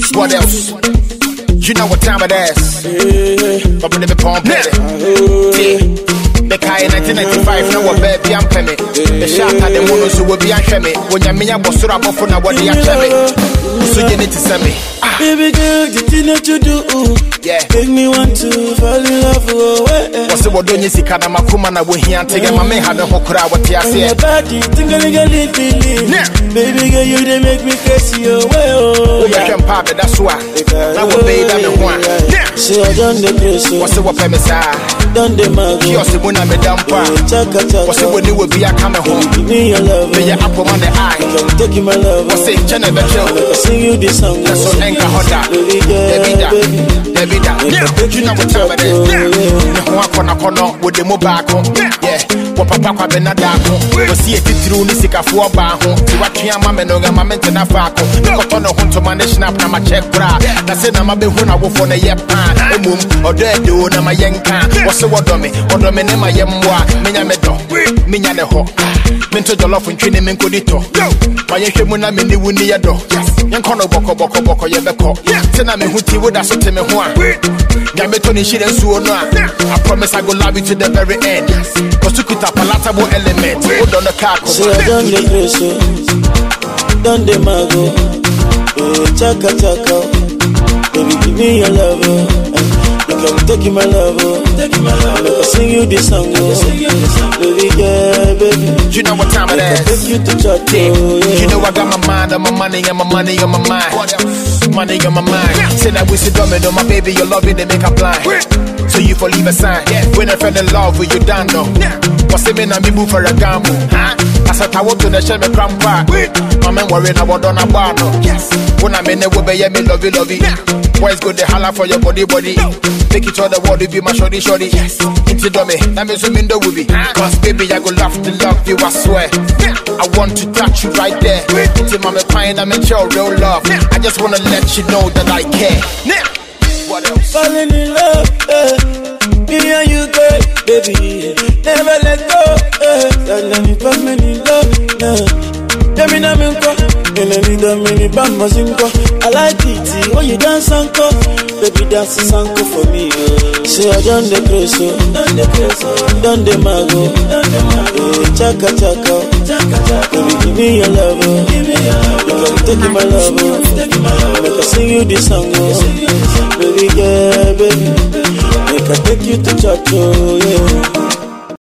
What else? You know what time it is. But when they be pumping it. The Kai 1995, now what baby I'm penny. The shark had the monos who will be a shemmy. When you mean I was sort of off on what they are shemmy. So you need to send me. Baby girl, the thing that you do, yeah, make me want to fall in love. What's the word on you see? Can I come and I will hear and take my man have a hokra what you say? Baby girl, you they make me crazy. Oh, you can pop it, that's why. I will pay them the one. See, I done the place. What's the word, Messiah? Done the man. Kiosy when I'm a dumper. What's the word you will be a coming home? Give me your love. May your apple on the eye. Take you my love. What's it, Jenna Betchel? Sing you this song. That's so anchor Honda. Debbie, you know what time it is. No one with the mobile. Yeah, what Papa Benadako. You see it through Nisika for a bar home. To watch your mamma and your mamma and a faco. Got on a hunt to manage snap, now my check bra. That's it, I'm a big one. I will phone a yep pan. Or dead do, now my young can. What's the word on me? Or the men in my young walk. Minyamedo, Minyane. Mental Jollof and Training Mencodito. My Yamuna Mini Wuniado. Yes, young Cono Boko Yabeko. Tena me huti would have me one. Yametoni shit and suona. I promise I go love you to the very end. Cause to quit a palatable element. Hold on the car. So I done the preso, done the mago. Chaka chaka. Baby, give me your love. Look, I'm taking my love. Look, I sing you this song. Baby, yeah, baby. You know what time it is. Take you to church. You know I got my mind on my money and my money on my mind. Money on my mind. Say that we sit on me, my baby, your love it, they make a blind. So you for leave a sign. When I fell in love with you, down though. What's the mean? I'm move for a gamble. I said I want to the shame a grandpa. My man worrying about on a bar. Yes. When I'm in the way, me love you. Boys go the holla for your body. Take it all the world, you be my shorty. Yes. Into dummy, that means you mean the will be. Cause baby, I go love to love you, I swear. I want to touch you right there. Into mama crying, I'm in your real love. I just wanna let you know that I care. What else? Falling in love, me and you good, baby. Never let go, let me fall in love, Let me know me go, let me do me bamba zingo. I like it when you dance anko, baby dance anko for me. Say I done the preso, done the mago, chaka chaka. Baby give me your love, look I'm taking my love. Make I sing you this song, baby yeah baby. Make I take you to church, yeah.